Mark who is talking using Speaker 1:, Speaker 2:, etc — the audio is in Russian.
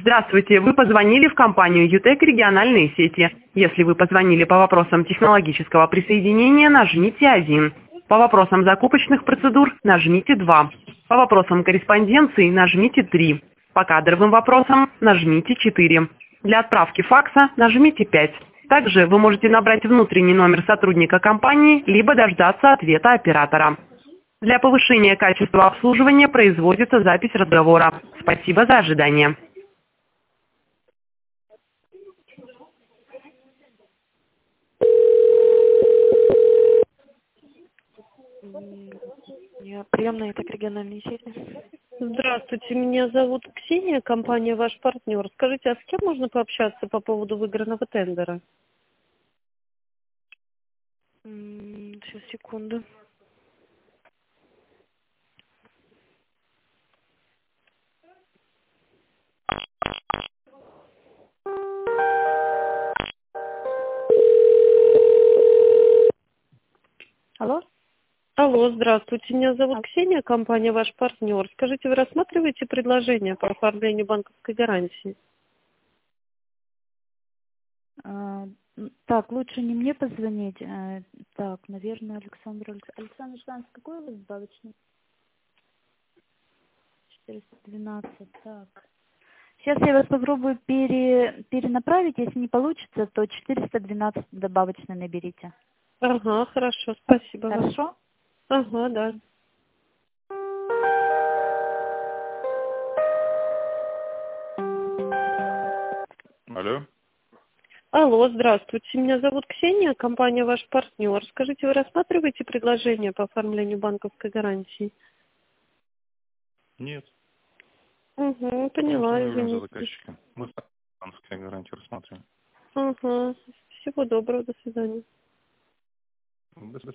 Speaker 1: Здравствуйте, вы позвонили в компанию ЮТЭК региональные сети. Если вы позвонили по вопросам технологического присоединения, нажмите 1. По вопросам закупочных процедур нажмите 2. По вопросам корреспонденции нажмите 3. По кадровым вопросам нажмите 4. Для отправки факса нажмите 5. Также вы можете набрать внутренний номер сотрудника компании, либо дождаться ответа оператора. Для повышения качества обслуживания производится запись разговора. Спасибо за ожидание.
Speaker 2: Я приемная, так региональные сети.
Speaker 3: Здравствуйте, меня зовут Ксения, компания «Ваш партнер». Скажите, а с кем можно пообщаться по поводу выигранного тендера?
Speaker 2: Сейчас, секунду. Алло?
Speaker 3: Алло, здравствуйте, меня зовут Ксения, компания «Ваш партнер». Скажите, вы рассматриваете предложение по оформлению банковской гарантии?
Speaker 4: Так, лучше не мне позвонить. Так, наверное, Александр Александрович, какой у вас добавочный? 412, так. Сейчас я вас попробую перенаправить. Если не получится, то 412 добавочный наберите.
Speaker 3: Ага, хорошо, спасибо вам.
Speaker 4: Хорошо?
Speaker 3: Ага, да.
Speaker 5: Алло.
Speaker 3: Алло, здравствуйте, меня зовут Ксения, компания «Ваш партнер». Скажите, вы рассматриваете предложение по оформлению банковской гарантии?
Speaker 5: Нет.
Speaker 3: Угу, поняла,
Speaker 5: За
Speaker 3: извините.
Speaker 5: заказчиком. Мы банковские гарантии рассматриваем.
Speaker 3: Ага, всего доброго, до свидания.
Speaker 5: До